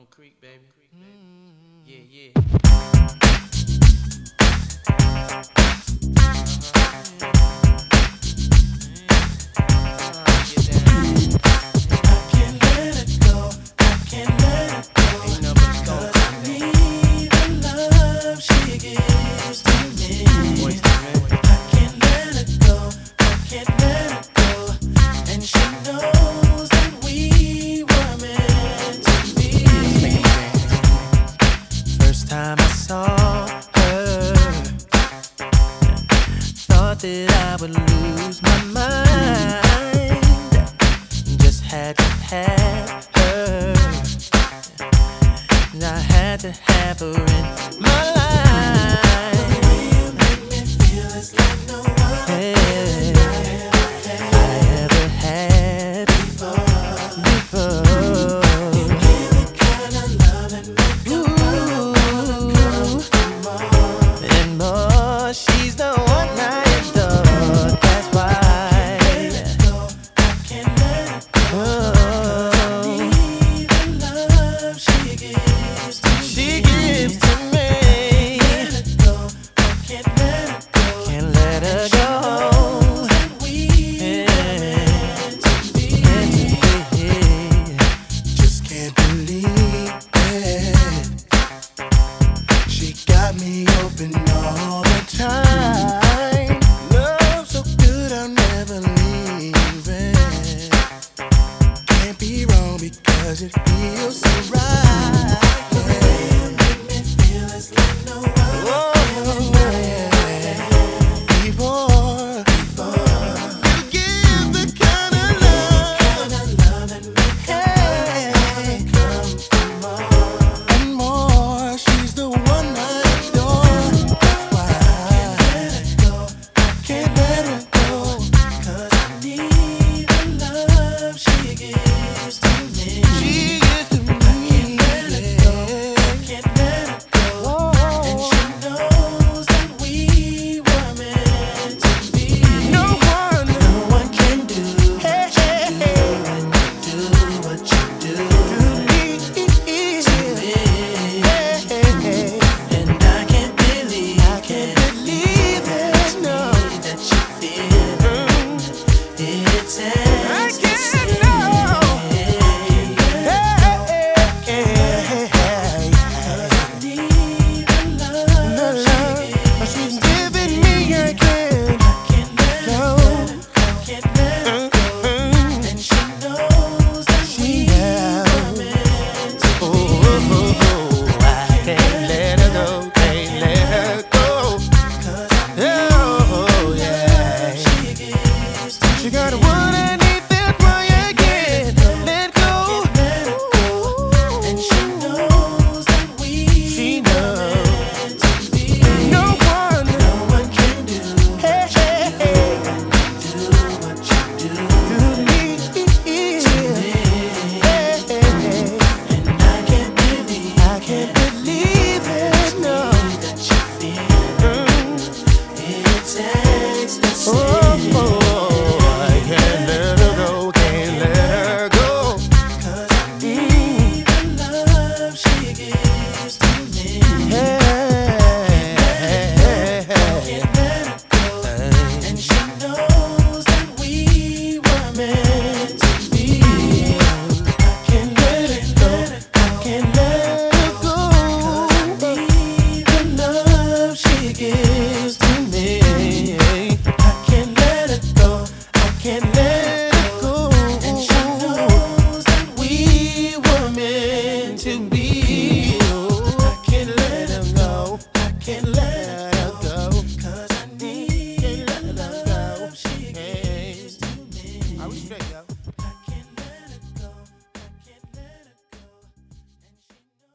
Bone Creek, baby. Yeah, yeah. Time I saw her, thought that I would lose my mind. Just had to have her, and I had to have her in my life. The way you make me feel is like no other I ever had before. You give the kind of love that makes and more, she's the one I adore. That's why I can't let it go. I need the love she gives to me. She gives to me. I can't let it go. Can't let her go. Just can't believe it. She got me open all the time. Love so good I'll never leave it. Can't be wrong because it feels so right. The way you make me feel is like no other. Before you give the kind of love that makes come from more and more. She's the one I adore. That's why I can't let her go. 'Cause I need the love she gives to me. She gives to me. I can't let her go. And she knows that we were meant to be. No one can do what you do when you do what you do to me. And I can't believe it. No, that you feel it's ecstasy. She's giving me a gift. And she knows that we were meant to be. I can't let her go, can't let her go. Oh, yeah. She got what I need, that's why I can't let go. And she knows that we were meant to be. No one can do what you do to me. And I can't believe it. No, that you feel it's ecstasy. I can't let her go, can't let her go. 'Cause I need the love she gives to me. Can't let it go. And she knows that we were meant to be. I can't let it go. I can't let it go. 'Cause I need the love she gives to me. I can't let it go. I can't let it go. And she knows that we were meant to be.